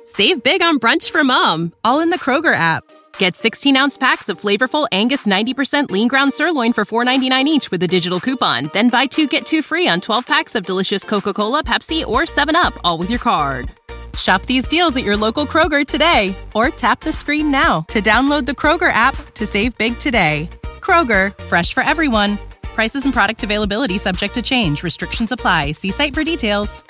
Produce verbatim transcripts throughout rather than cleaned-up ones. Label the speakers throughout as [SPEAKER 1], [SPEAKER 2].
[SPEAKER 1] Save big on brunch for mom, all in the Kroger app. Get sixteen-ounce packs of flavorful Angus ninety percent lean ground sirloin for four ninety-nine each with a digital coupon. Then buy two, get two free on twelve packs of delicious Coca-Cola, Pepsi, or seven up, all with your card. Shop these deals at your local Kroger today, or tap the screen now to download the Kroger app to save big today. Kroger, fresh for everyone. Prices and product availability subject to change. Restrictions apply. See site for details.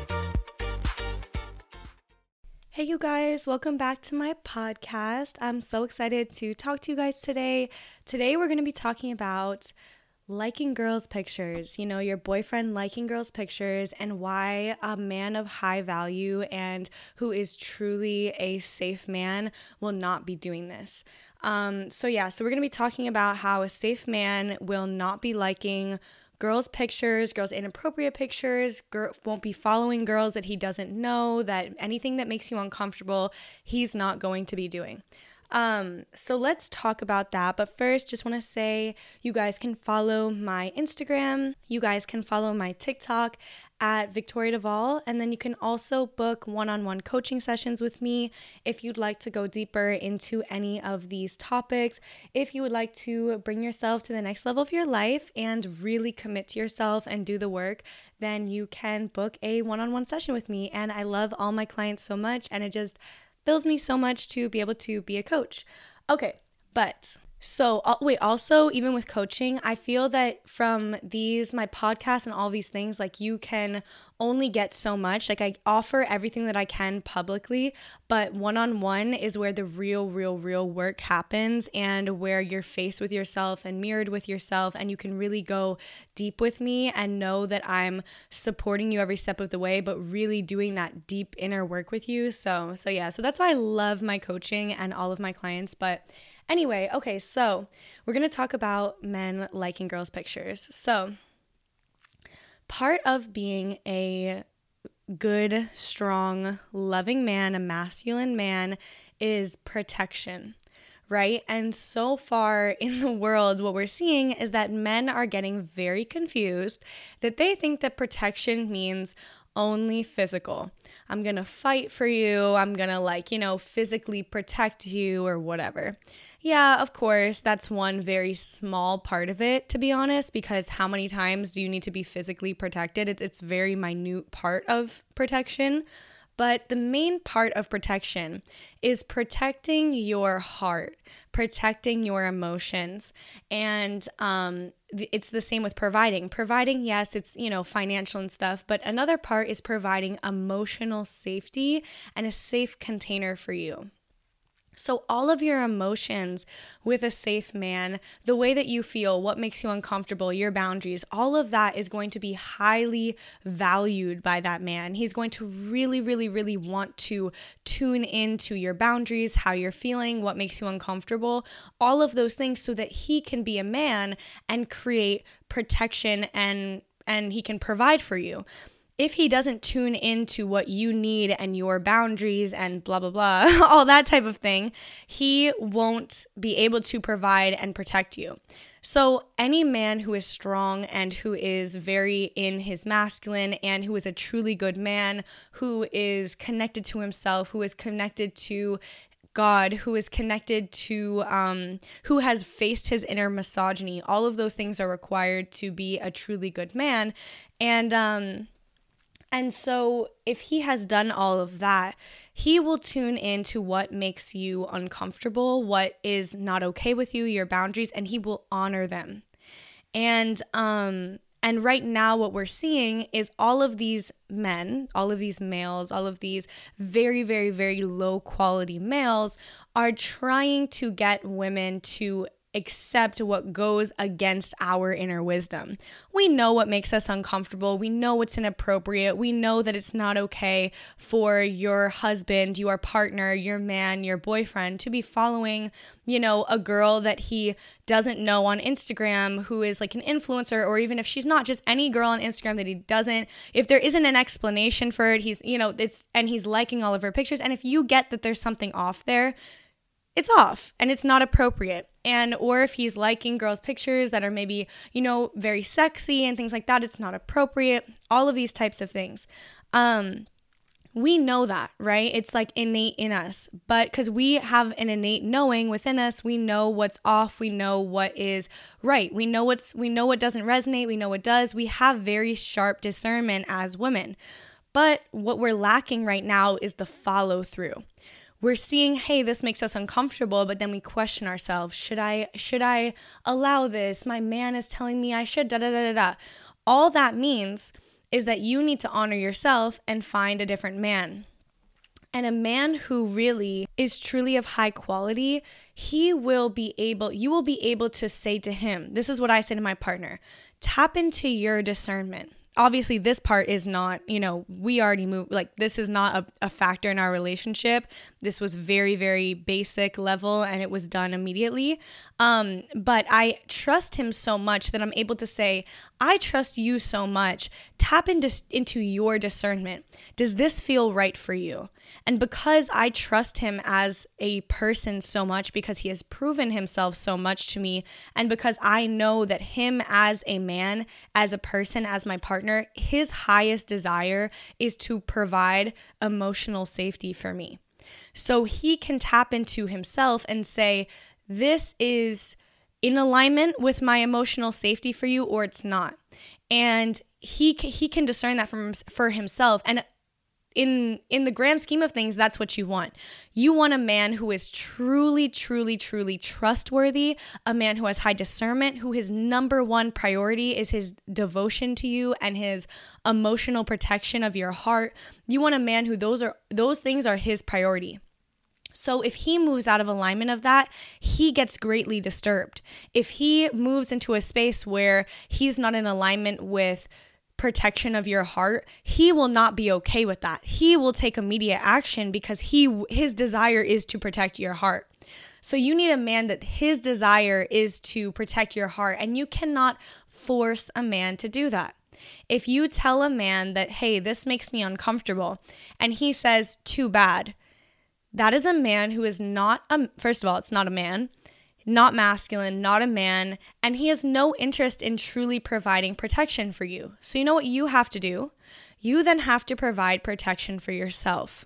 [SPEAKER 2] Hey you guys, welcome back to my podcast. I'm so excited to talk to you guys today. Today we're going to be talking about liking girls' pictures, you know, your boyfriend liking girls' pictures, and why a man of high value and who is truly a safe man will not be doing this. Um, so yeah, so we're going to be talking about how a safe man will not be liking girls' pictures, girls' inappropriate pictures, girl, won't be following girls that he doesn't know, that anything that makes you uncomfortable, he's not going to be doing. Um, so let's talk about that. But first, just want to say you guys can follow my Instagram. You guys can follow my TikTok at Victoria Duvall. And then you can also book one-on-one coaching sessions with me if you'd like to go deeper into any of these topics. If you would like to bring yourself to the next level of your life and really commit to yourself and do the work, then you can book a one-on-one session with me. And I love all my clients so much, and it just fills me so much to be able to be a coach. Okay, but so uh, wait, also, even with coaching, I feel that from these, my podcast and all these things, like you can only get so much. Like I offer everything that I can publicly, but one-on-one is where the real, real, real work happens, and where you're faced with yourself and mirrored with yourself, and you can really go deep with me and know that I'm supporting you every step of the way, but really doing that deep inner work with you. So, so yeah, so that's why I love my coaching and all of my clients. But anyway, okay, so we're going to talk about men liking girls' pictures. So part of being a good, strong, loving man, a masculine man, is protection, right? And so far in the world, what we're seeing is that men are getting very confused, that they think that protection means only physical. I'm going to fight for you. I'm going to, like, you know, physically protect you or whatever. Yeah, of course, that's one very small part of it, to be honest, because how many times do you need to be physically protected? It, it's a very minute part of protection. But the main part of protection is protecting your heart, protecting your emotions. And um, it's the same with providing. Providing, yes, it's, you know, financial and stuff. But another part is providing emotional safety and a safe container for you. So all of your emotions with a safe man, the way that you feel, what makes you uncomfortable, your boundaries, all of that is going to be highly valued by that man. He's going to really, really, really want to tune into your boundaries, how you're feeling, what makes you uncomfortable, all of those things, so that he can be a man and create protection, and and he can provide for you. If he doesn't tune into what you need and your boundaries and blah, blah, blah, all that type of thing, he won't be able to provide and protect you. So any man who is strong and who is very in his masculine and who is a truly good man, who is connected to himself, who is connected to God, who is connected to, um, who has faced his inner misogyny, all of those things are required to be a truly good man. And, um, And so if he has done all of that, he will tune into what makes you uncomfortable, what is not okay with you, your boundaries, and he will honor them. And um, and right now what we're seeing is all of these men, all of these males, all of these very, very, very low quality males are trying to get women to accept what goes against our inner wisdom. We know what makes us uncomfortable. We know what's inappropriate. We know that it's not okay for your husband, your partner, your man, your boyfriend to be following, you know, a girl that he doesn't know on Instagram who is like an influencer, or even if she's not, just any girl on Instagram that he doesn't, if there isn't an explanation for it, he's, you know, it's, and he's liking all of her pictures. And if you get that there's something off there, it's off and it's not appropriate. And or if he's liking girls' pictures that are maybe, you know, very sexy and things like that, it's not appropriate. All of these types of things. Um, We know that, right? It's like innate in us. But because we have an innate knowing within us, we know what's off, we know what is right. We know what's we know what doesn't resonate, we know what does. We have very sharp discernment as women. But what we're lacking right now is the follow through. We're seeing, hey, this makes us uncomfortable, but then we question ourselves. Should I should I allow this? My man is telling me I should, da da da da da. All that means is that you need to honor yourself and find a different man. And a man who really is truly of high quality, he will be able, you will be able to say to him, this is what I say to my partner, tap into your discernment. Obviously, this part is not, you know, we already moved, like this is not a, a factor in our relationship. This was very, very basic level and it was done immediately. Um, but I trust him so much that I'm able to say, I trust you so much. Tap into, into your discernment. Does this feel right for you? And because I trust him as a person so much, because he has proven himself so much to me, and because I know that him as a man, as a person, as my partner, his highest desire is to provide emotional safety for me. So he can tap into himself and say, this is in alignment with my emotional safety for you, or it's not. And he he can discern that from for himself. And in in the grand scheme of things, that's what you want. You want a man who is truly, truly, truly trustworthy, a man who has high discernment, who his number one priority is his devotion to you and his emotional protection of your heart. You want a man who those are those things are his priority. So if he moves out of alignment of that, he gets greatly disturbed. If he moves into a space where he's not in alignment with protection of your heart, he will not be okay with that. He will take immediate action because he his desire is to protect your heart. So you need a man that his desire is to protect your heart, and you cannot force a man to do that. If you tell a man that, hey, this makes me uncomfortable, and he says, too bad, that is a man who is not, a, first of all, it's not a man, not masculine, not a man, and he has no interest in truly providing protection for you. So you know what you have to do? You then have to provide protection for yourself.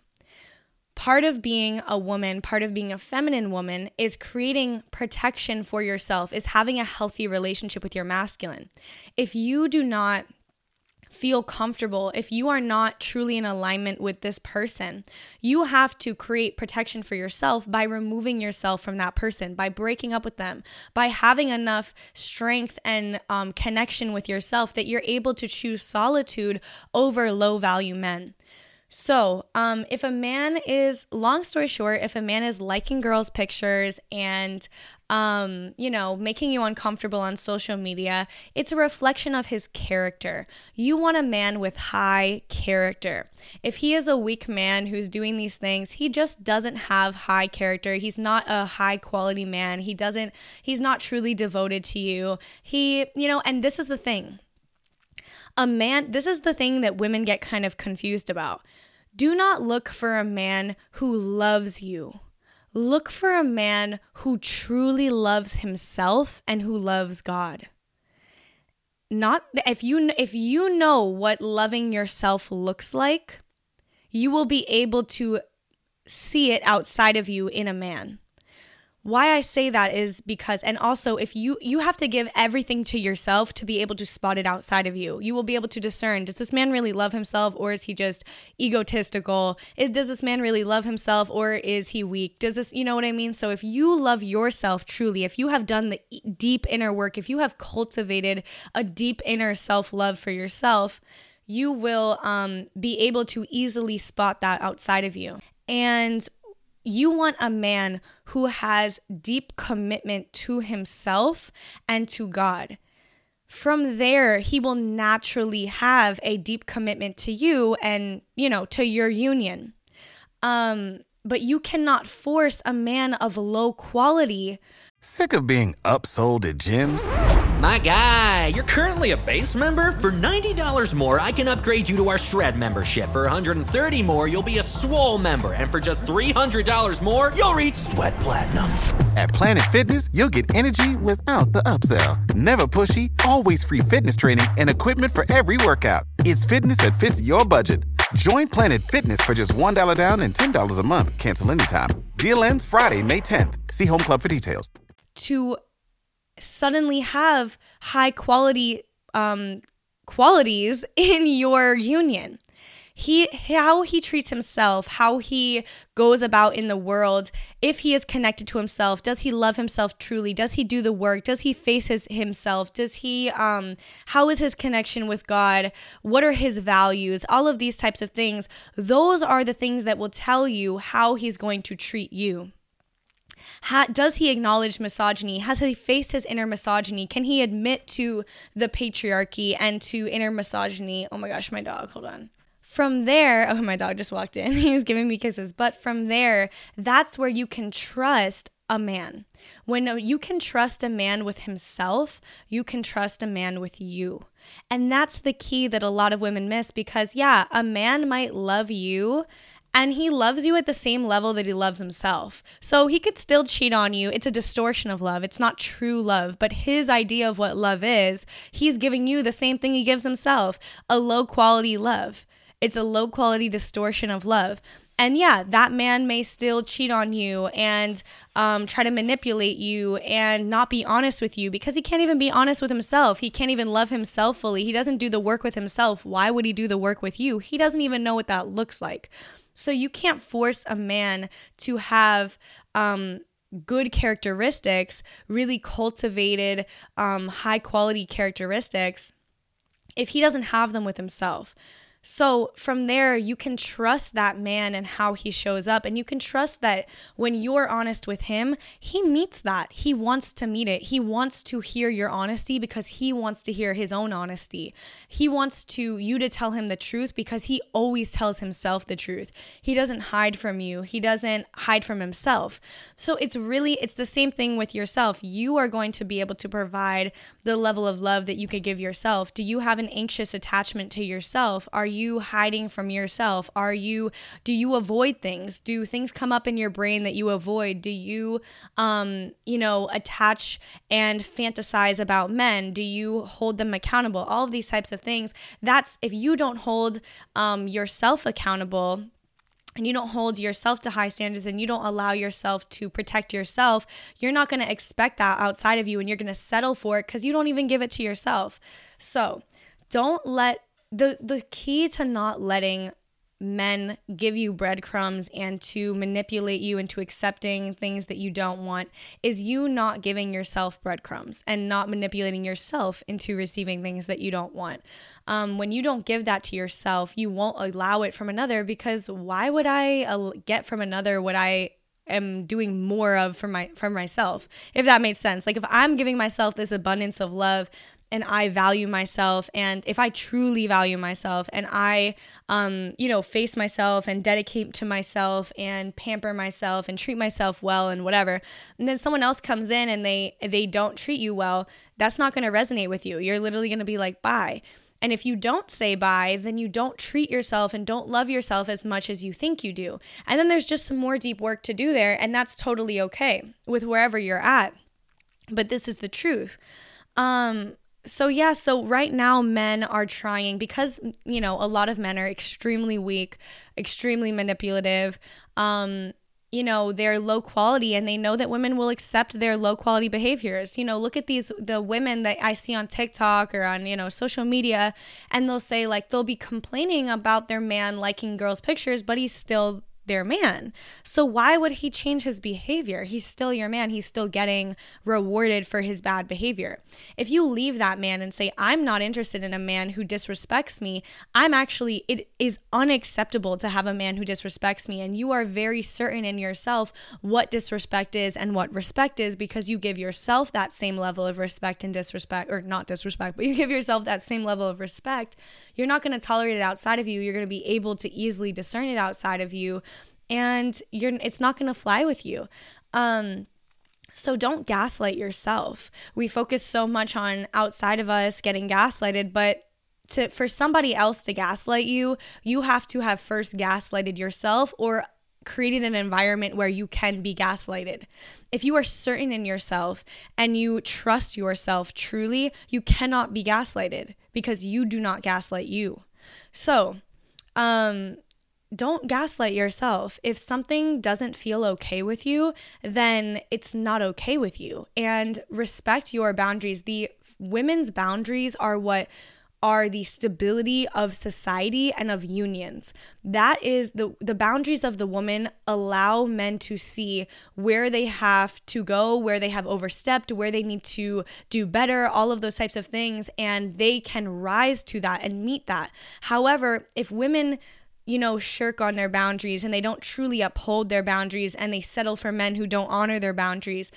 [SPEAKER 2] Part of being a woman, part of being a feminine woman is creating protection for yourself, is having a healthy relationship with your masculine. If you do not feel comfortable, if you are not truly in alignment with this person, you have to create protection for yourself by removing yourself from that person, by breaking up with them, by having enough strength and um, connection with yourself that you're able to choose solitude over low value men. So um, if a man is, long story short, if a man is liking girls' pictures and, um, you know, making you uncomfortable on social media, it's a reflection of his character. You want a man with high character. If he is a weak man who's doing these things, he just doesn't have high character. He's not a high quality man. He doesn't, he's not truly devoted to you. He, you know, and this is the thing. A man, this is the thing that women get kind of confused about. Do not look for a man who loves you. Look for a man who truly loves himself and who loves God. Not if you if you know what loving yourself looks like, you will be able to see it outside of you in a man. Why I say that is because, and also if you, you have to give everything to yourself to be able to spot it outside of you. You will be able to discern, does this man really love himself or is he just egotistical? Is, does this man really love himself or is he weak? Does this, you know what I mean? So if you love yourself truly, if you have done the deep inner work, if you have cultivated a deep inner self-love for yourself, you will um, be able to easily spot that outside of you. And you want a man who has deep commitment to himself and to God. From there, he will naturally have a deep commitment to you and, you know, to your union. Um, but you cannot force a man of low quality.
[SPEAKER 3] Sick of being upsold at gyms?
[SPEAKER 4] My guy, you're currently a base member? For ninety dollars more, I can upgrade you to our Shred membership. For one hundred thirty dollars more, you'll be a Swole member. And for just three hundred dollars more, you'll reach Sweat Platinum.
[SPEAKER 3] At Planet Fitness, you'll get energy without the upsell. Never pushy, always free fitness training and equipment for every workout. It's fitness that fits your budget. Join Planet Fitness for just one dollar down and ten dollars a month. Cancel anytime. Deal ends Friday, May tenth. See Home Club for details.
[SPEAKER 2] To suddenly have high quality um, qualities in your union. He, how he treats himself, how he goes about in the world, if he is connected to himself, does he love himself truly? Does he do the work? Does he face his himself? Does he, um, how is his connection with God? What are his values? All of these types of things. Those are the things that will tell you how he's going to treat you. Ha, does he acknowledge misogyny? Has he faced his inner misogyny? Can he admit to the patriarchy and to inner misogyny? Oh my gosh, my dog, hold on. From there, oh, my dog just walked in. He was giving me kisses. But from there, that's where you can trust a man. When you can trust a man with himself, you can trust a man with you. And that's the key that a lot of women miss because, yeah, a man might love you and he loves you at the same level that he loves himself. So he could still cheat on you. It's a distortion of love. It's not true love. But his idea of what love is, he's giving you the same thing he gives himself, a low quality love. It's a low quality distortion of love. And yeah, that man may still cheat on you and um, try to manipulate you and not be honest with you because he can't even be honest with himself. He can't even love himself fully. He doesn't do the work with himself. Why would he do the work with you? He doesn't even know what that looks like. So you can't force a man to have um, good characteristics, really cultivated, um, high quality characteristics if he doesn't have them with himself. So from there, you can trust that man and how he shows up. And you can trust that when you're honest with him, he meets that. He wants to meet it. He wants to hear your honesty because he wants to hear his own honesty. He wants to you to tell him the truth because he always tells himself the truth. He doesn't hide from you. He doesn't hide from himself. So it's really, it's the same thing with yourself. You are going to be able to provide the level of love that you could give yourself. Do you have an anxious attachment to yourself? Are you you hiding from yourself? Are you, do you avoid things? Do things come up in your brain that you avoid? Do you, um, you know, attach and fantasize about men? Do you hold them accountable? All of these types of things. That's, if you don't hold um, yourself accountable, and you don't hold yourself to high standards and you don't allow yourself to protect yourself, you're not going to expect that outside of you and you're going to settle for it because you don't even give it to yourself. So don't let The the key to not letting men give you breadcrumbs and to manipulate you into accepting things that you don't want is you not giving yourself breadcrumbs and not manipulating yourself into receiving things that you don't want. Um, when you don't give that to yourself, you won't allow it from another because why would I get from another what I am doing more of for my from myself, if that makes sense? Like if I'm giving myself this abundance of love and I value myself, and if I truly value myself and I, um, you know, face myself and dedicate to myself and pamper myself and treat myself well and whatever, and then someone else comes in and they they don't treat you well, that's not going to resonate with you. You're literally going to be like, bye. And if you don't say bye, then you don't treat yourself and don't love yourself as much as you think you do. And then there's just some more deep work to do there, and that's totally okay with wherever you're at. But this is the truth. Um, so yeah, so right now men are trying, because, you know, a lot of men are extremely weak, extremely manipulative, um, you know, they're low quality, and they know that women will accept their low quality behaviors. You know, look at these, the women that I see on TikTok or on, you know, social media, and they'll say like, they'll be complaining about their man liking girls' pictures, but he's still their man. So why would he change his behavior? He's still your man. He's still getting rewarded for his bad behavior. If you leave that man and say, I'm not interested in a man who disrespects me, I'm actually, it is unacceptable to have a man who disrespects me. And you are very certain in yourself what disrespect is and what respect is, because you give yourself that same level of respect and disrespect, or not disrespect, but you give yourself that same level of respect. You're not going to tolerate it outside of you. You're going to be able to easily discern it outside of you. And you're, it's not going to fly with you. Um, so don't gaslight yourself. We focus so much on outside of us getting gaslighted, but to, for somebody else to gaslight you, you have to have first gaslighted yourself or created an environment where you can be gaslighted. If you are certain in yourself and you trust yourself truly, you cannot be gaslighted because you do not gaslight you. So um, don't gaslight yourself. If something doesn't feel okay with you, then it's not okay with you. And respect your boundaries. The women's boundaries are what are the stability of society and of unions. That is the the boundaries of the woman allow men to see where they have to go, where they have overstepped, where they need to do better, all of those types of things, and they can rise to that and meet that. However, if women, you know, shirk on their boundaries and they don't truly uphold their boundaries and they settle for men who don't honor their boundaries,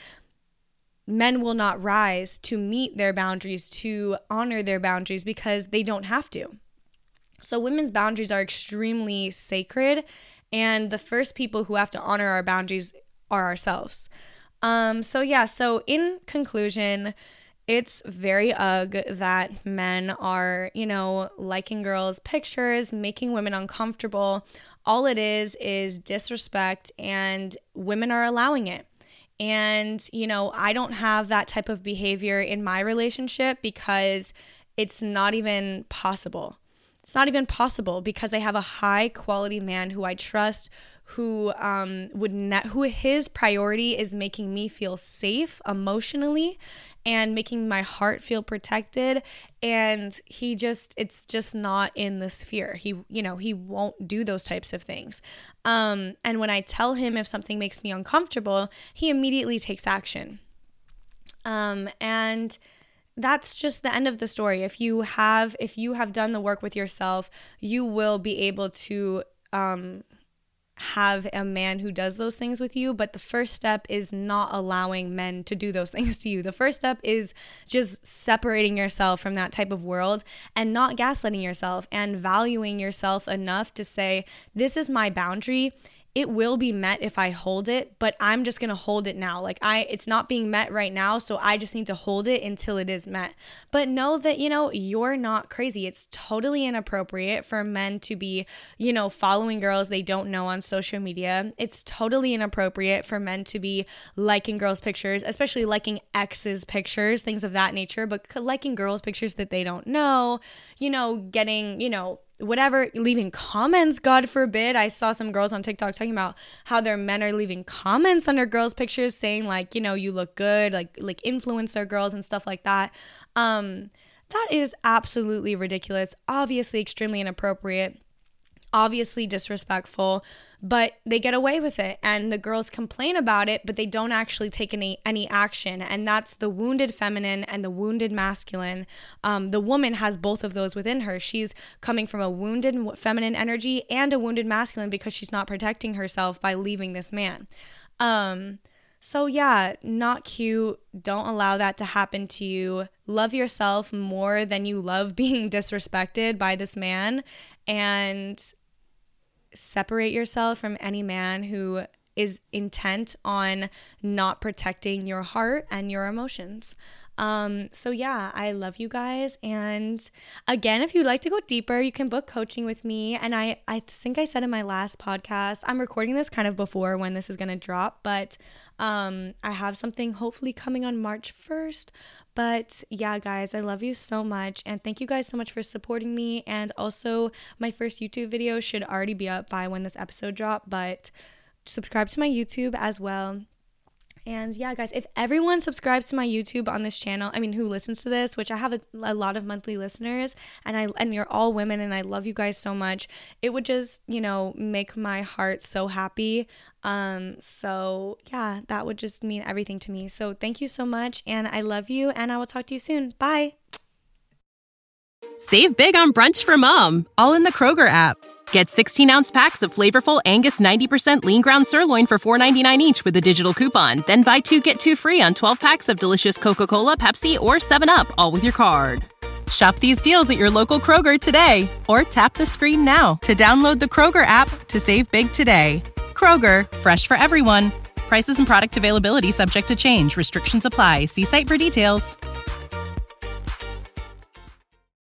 [SPEAKER 2] men will not rise to meet their boundaries, to honor their boundaries, because they don't have to. So women's boundaries are extremely sacred, and the first people who have to honor our boundaries are ourselves. Um, so yeah, so in conclusion, it's very ugh that men are, you know, liking girls' pictures, making women uncomfortable. All it is is disrespect, and women are allowing it. And, you know, I don't have that type of behavior in my relationship because it's not even possible. It's not even possible because I have a high quality man who I trust, who um would ne- who his priority is making me feel safe emotionally and making my heart feel protected. And he just, it's just not in the sphere. He, you know, he won't do those types of things. Um, and when I tell him if something makes me uncomfortable, he immediately takes action. Um, and that's just the end of the story. If you have, if you have done the work with yourself, you will be able to, um, have a man who does those things with you. But the first step is not allowing men to do those things to you. The first step is just separating yourself from that type of world and not gaslighting yourself and valuing yourself enough to say, this is my boundary. It will be met if I hold it, but I'm just going to hold it now. Like I, it's not being met right now. So I just need to hold it until it is met. But know that, you know, you're not crazy. It's totally inappropriate for men to be, you know, following girls they don't know on social media. It's totally inappropriate for men to be liking girls' pictures, especially liking exes' pictures, things of that nature, but liking girls' pictures that they don't know, you know, getting, you know, whatever, leaving comments, God forbid. I saw some girls on TikTok talking about how their men are leaving comments under girls' pictures saying like, you know, you look good, like like influencer girls and stuff like that. Um, that is absolutely ridiculous, obviously extremely inappropriate, obviously disrespectful, but they get away with it and the girls complain about it, but they don't actually take any any action. And that's the wounded feminine and the wounded masculine. Um, the woman has both of those within her. She's coming from a wounded feminine energy and a wounded masculine because she's not protecting herself by leaving this man. Um, so yeah, not cute. Don't allow that to happen to you. Love yourself more than you love being disrespected by this man, and separate yourself from any man who is intent on not protecting your heart and your emotions. Um, so yeah, I love you guys. And again, if you'd like to go deeper, you can book coaching with me. And I, I think I said in my last podcast, I'm recording this kind of before when this is going to drop, but um, I have something hopefully coming on March first. But yeah, guys, I love you so much. And thank you guys so much for supporting me. And also my first YouTube video should already be up by when this episode dropped, but subscribe to my YouTube as well. And yeah, guys, if everyone subscribes to my YouTube on this channel, I mean, who listens to this, which I have a, a lot of monthly listeners, and I and you're all women, and I love you guys so much. It would just, you know, make my heart so happy. Um, so yeah, that would just mean everything to me. So thank you so much, and I love you, and I will talk to you soon. Bye.
[SPEAKER 1] Save big on brunch for mom, all in the Kroger app. Get sixteen ounce packs of flavorful Angus ninety percent lean ground sirloin for four ninety-nine each with a digital coupon. Then buy two, get two free on twelve packs of delicious Coca-Cola, Pepsi, or seven up, all with your card. Shop these deals at your local Kroger today, or tap the screen now to download the Kroger app to save big today. Kroger, fresh for everyone. Prices and product availability subject to change. Restrictions apply. See site for details.